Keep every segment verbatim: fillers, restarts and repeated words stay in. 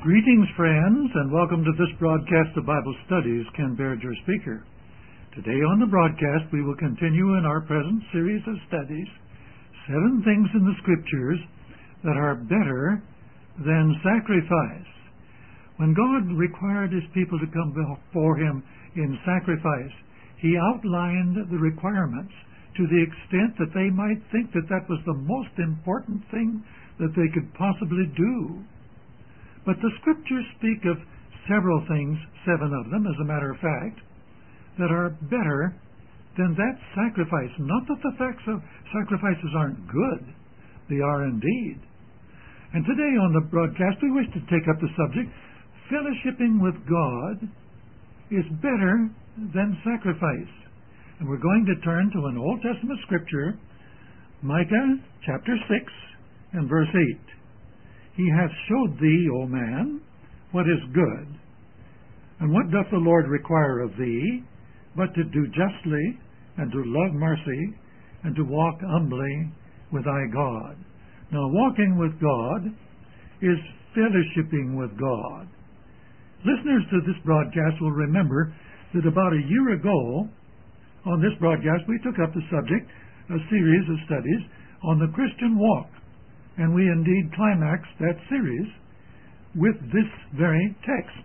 Greetings, friends, and welcome to this broadcast of Bible Studies. Ken Baird, your speaker. Today on the broadcast, we will continue in our present series of studies, Seven Things in the Scriptures that are better than sacrifice. When God required His people to come before Him in sacrifice, He outlined the requirements to the extent that they might think that that was the most important thing that they could possibly do. But the Scriptures speak of several things, seven of them, as a matter of fact, that are better than that sacrifice. Not that the facts of sacrifices aren't good. They are indeed. And today on the broadcast, we wish to take up the subject, fellowshipping with God is better than sacrifice. And we're going to turn to an Old Testament scripture, Micah chapter six and verse eight. He hath showed thee, O man, what is good. And what doth the Lord require of thee, but to do justly, and to love mercy, and to walk humbly with thy God. Now, walking with God is fellowshipping with God. Listeners to this broadcast will remember that about a year ago, on this broadcast, we took up the subject, a series of studies on the Christian walk. And we indeed climaxed that series with this very text.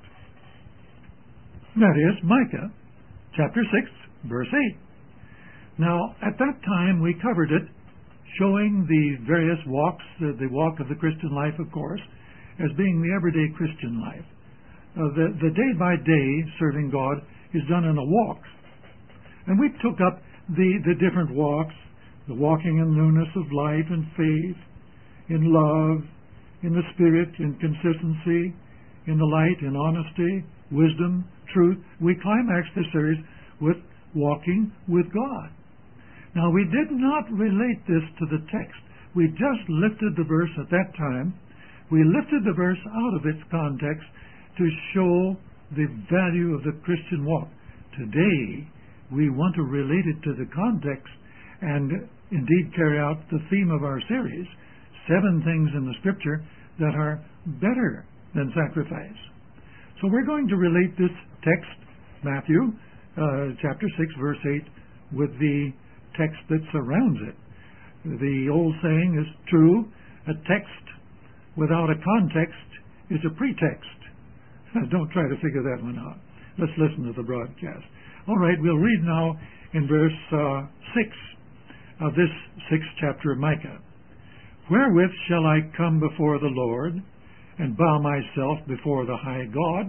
That is Micah chapter six, verse eight. Now, at that time we covered it, showing the various walks, uh, the walk of the Christian life, of course, as being the everyday Christian life. Uh, the, the day-by-day serving God is done in a walk. And we took up the, the different walks, the walking in newness of life and faith, in love, in the Spirit, in consistency, in the light, in honesty, wisdom, truth. We climaxed this series with walking with God. Now, we did not relate this to the text. We just lifted the verse at that time. We lifted the verse out of its context to show the value of the Christian walk. Today, we want to relate it to the context and indeed carry out the theme of our series, seven things in the Scripture that are better than sacrifice. So we're going to relate this text, Matthew uh, chapter six, verse eight, with the text that surrounds it. The old saying is true, a text without a context is a pretext. Don't try to figure that one out. Let's listen to the broadcast. All right, we'll read now in verse uh, six of this sixth chapter of Micah. Wherewith shall I come before the Lord, and bow myself before the high God?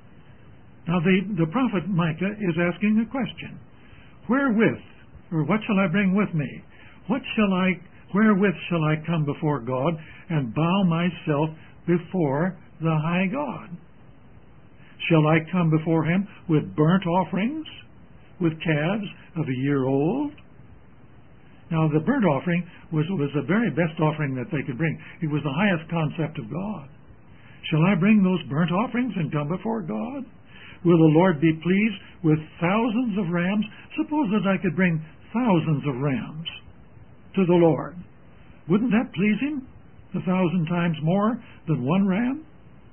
Now the, the prophet Micah is asking a question. Wherewith, or what shall I bring with me? What shall I, wherewith shall I come before God, and bow myself before the high God? Shall I come before Him with burnt offerings, with calves of a year old? Now, the burnt offering was, was the very best offering that they could bring. It was the highest concept of God. Shall I bring those burnt offerings and come before God? Will the Lord be pleased with thousands of rams? Suppose that I could bring thousands of rams to the Lord. Wouldn't that please Him a thousand times more than one ram?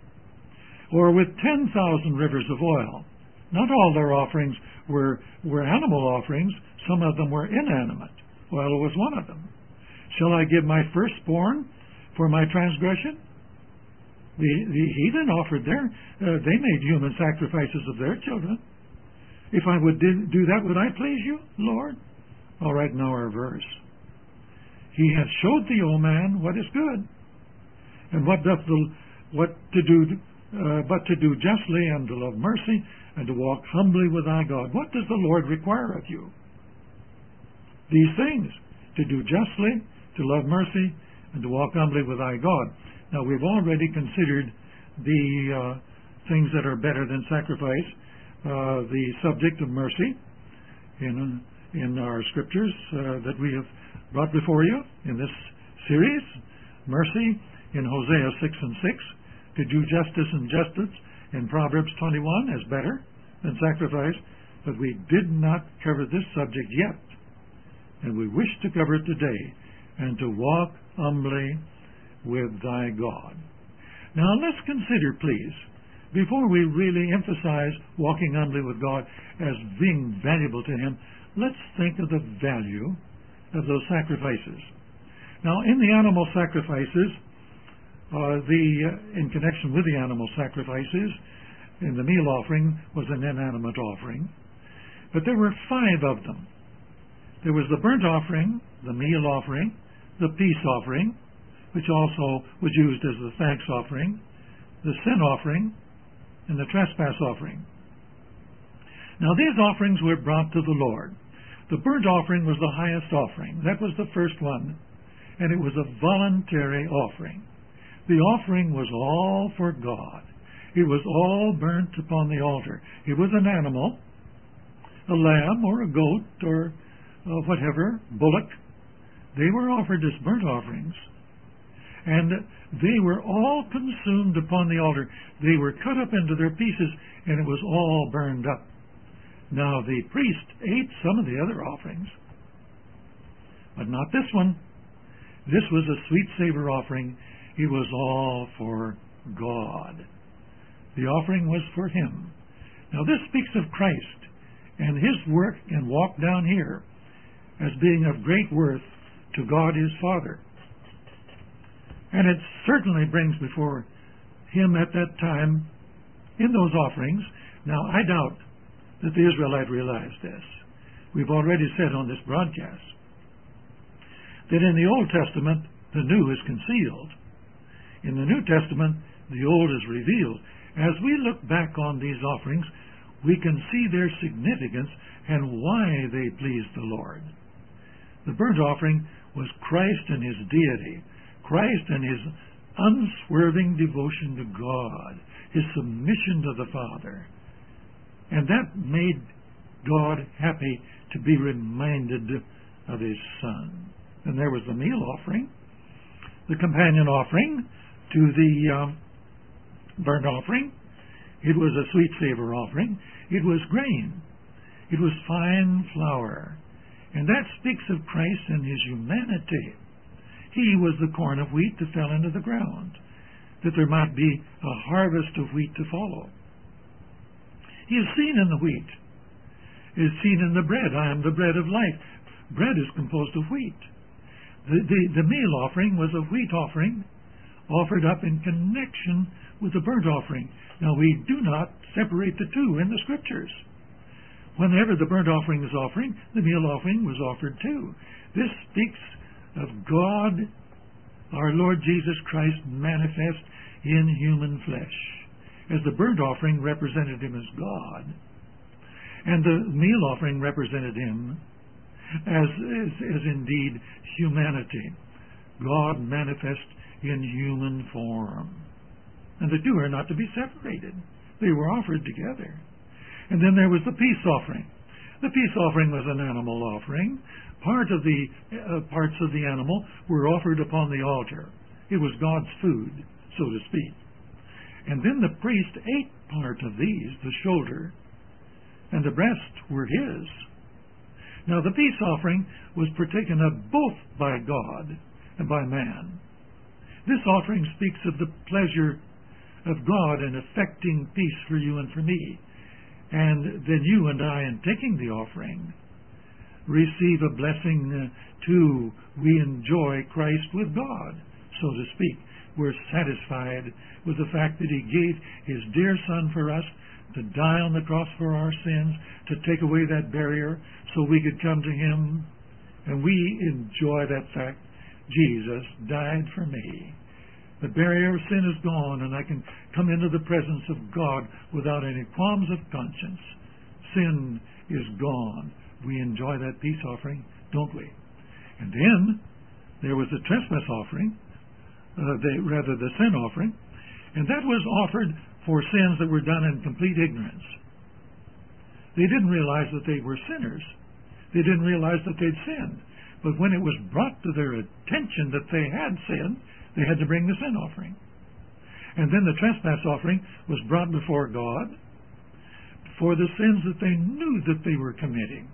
Or with ten thousand rivers of oil? Not all their offerings were, were animal offerings. Some of them were inanimate. Oil was one of them. Shall I give my firstborn for my transgression? The, the heathen offered their, uh, they made human sacrifices of their children. If I would do that, would I please you, Lord? All right, now our verse. He hath showed thee, O man, what is good, and what doth the, what to do, uh, but to do justly, and to love mercy, and to walk humbly with thy God. What does the Lord require of you? These things, to do justly, to love mercy, and to walk humbly with thy God. Now, we've already considered the uh, things that are better than sacrifice, uh, the subject of mercy in, in our scriptures uh, that we have brought before you in this series. Mercy in Hosea six and six, to do justice and justice in Proverbs twenty-one is better than sacrifice, but we did not cover this subject yet. And we wish to cover it today, and to walk humbly with thy God. Now let's consider, please, before we really emphasize walking humbly with God as being valuable to Him, let's think of the value of those sacrifices. Now, in the animal sacrifices, uh, the uh, in connection with the animal sacrifices, in the meal offering was an inanimate offering, but there were five of them. There was the burnt offering, the meal offering, the peace offering, which also was used as the thanks offering, the sin offering, and the trespass offering. Now these offerings were brought to the Lord. The burnt offering was the highest offering. That was the first one, and it was a voluntary offering. The offering was all for God. It was all burnt upon the altar. It was an animal, a lamb or a goat or uh, whatever, bullock. They were offered as burnt offerings, and they were all consumed upon the altar. They were cut up into their pieces, and it was all burned up. Now the priest ate some of the other offerings, but not this one. This was a sweet savor offering. It was all for God. The offering was for Him. Now this speaks of Christ and His work and walk down here as being of great worth to God His Father. And it certainly brings before Him at that time in those offerings. Now I doubt that the Israelite realized this. We've already said on this broadcast that in the Old Testament the new is concealed. In the New Testament the old is revealed. As we look back on these offerings, we can see their significance and why they pleased the Lord. The burnt offering was Christ and His deity, Christ and His unswerving devotion to God, His submission to the Father. And that made God happy to be reminded of His Son. And there was the meal offering, the companion offering to the uh, burnt offering. It was a sweet savor offering. It was grain. It was fine flour. And that speaks of Christ and His humanity. He was the corn of wheat that fell into the ground, that there might be a harvest of wheat to follow. He is seen in the wheat. He is seen in the bread. I am the bread of life. Bread is composed of wheat. The, the, the meal offering was a wheat offering offered up in connection with the burnt offering. Now, we do not separate the two in the Scriptures. Whenever the burnt offering was offering, the meal offering was offered too. This speaks of God, our Lord Jesus Christ, manifest in human flesh, as the burnt offering represented Him as God, and the meal offering represented Him as, as, as indeed humanity, God manifest in human form. And the two are not to be separated. They were offered together. And then there was the peace offering. The peace offering was an animal offering. Part of the uh, parts of the animal were offered upon the altar. It was God's food, so to speak. And then the priest ate part of these, the shoulder, and the breast were his. Now the peace offering was partaken of both by God and by man. This offering speaks of the pleasure of God in effecting peace for you and for me. And then you and I, in taking the offering, receive a blessing uh, too. We enjoy Christ with God, so to speak. We're satisfied with the fact that He gave His dear Son for us to die on the cross for our sins, to take away that barrier so we could come to Him. And we enjoy that fact. Jesus died for me. The barrier of sin is gone, and I can come into the presence of God without any qualms of conscience. Sin is gone. We enjoy that peace offering, don't we? And then there was the trespass offering, uh, the, rather the sin offering, and that was offered for sins that were done in complete ignorance. They didn't realize that they were sinners. They didn't realize that they'd sinned. But when it was brought to their attention that they had sinned, they had to bring the sin offering. And then the trespass offering was brought before God for the sins that they knew that they were committing.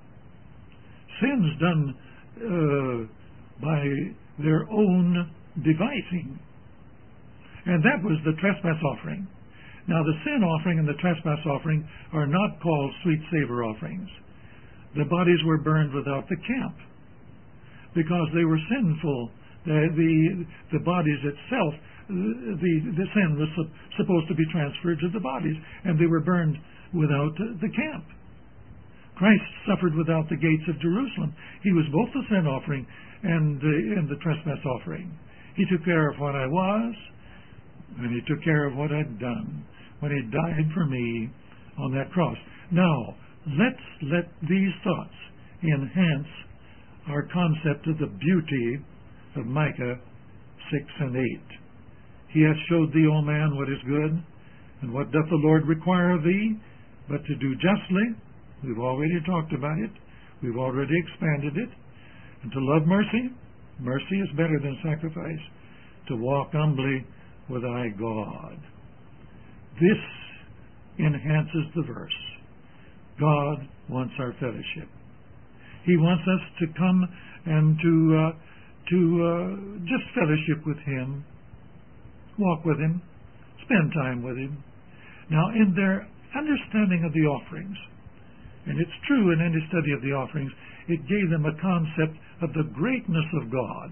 Sins done uh, by their own devising. And that was the trespass offering. Now, the sin offering and the trespass offering are not called sweet savor offerings. The bodies were burned without the camp because they were sinful. The, the, the bodies itself, the, the sin was su- supposed to be transferred to the bodies, and they were burned without the camp. Christ suffered without the gates of Jerusalem. He was both the sin offering and the, and the trespass offering. He took care of what I was, and he took care of what I'd done when he died for me on that cross. Now, let's let these thoughts enhance our concept of the beauty of Micah six and eight. He hath showed thee, O man, what is good, and what doth the Lord require of thee, but to do justly. We've already talked about it. We've already expanded it. And to love mercy. Mercy is better than sacrifice. To walk humbly with thy God. This enhances the verse. God wants our fellowship. He wants us to come and to uh, to uh, just fellowship with Him, walk with Him, spend time with Him. Now, in their understanding of the offerings, and it's true in any study of the offerings, it gave them a concept of the greatness of God.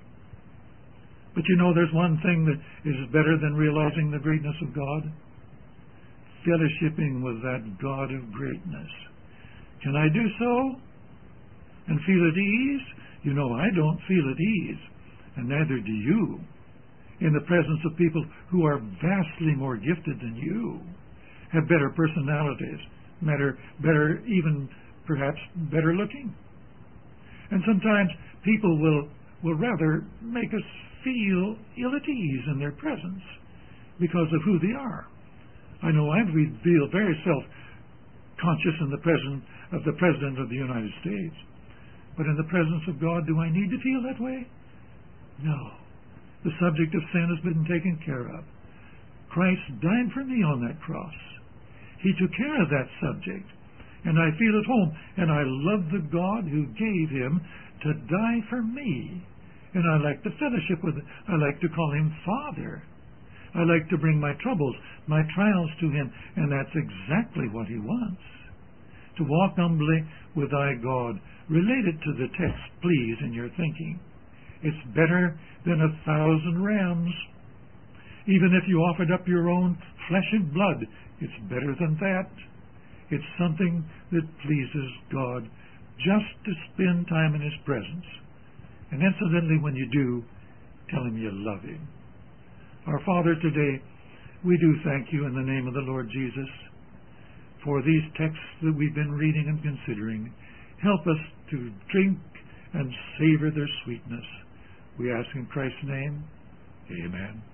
But you know, there's one thing that is better than realizing the greatness of God. Fellowshipping with that God of greatness. Can I do so and feel at ease? You know, I don't feel at ease, and neither do you, in the presence of people who are vastly more gifted than you, have better personalities, better, better even perhaps better looking. And sometimes people will, will rather make us feel ill at ease in their presence because of who they are. I know I feel very self-conscious in the presence of the President of the United States. But in the presence of God, do I need to feel that way? No. The subject of sin has been taken care of. Christ died for me on that cross. He took care of that subject. And I feel at home. And I love the God who gave Him to die for me. And I like to fellowship with Him. I like to call Him Father. I like to bring my troubles, my trials to Him. And that's exactly what He wants. To walk humbly with thy God. Relate it to the text, please, in your thinking. It's better than a thousand rams. Even if you offered up your own flesh and blood, it's better than that. It's something that pleases God, just to spend time in His presence. And incidentally, when you do, tell Him you love Him. Our Father, today, we do thank You in the name of the Lord Jesus for these texts that we've been reading and considering. Help us to drink and savor their sweetness. We ask in Christ's name. Amen.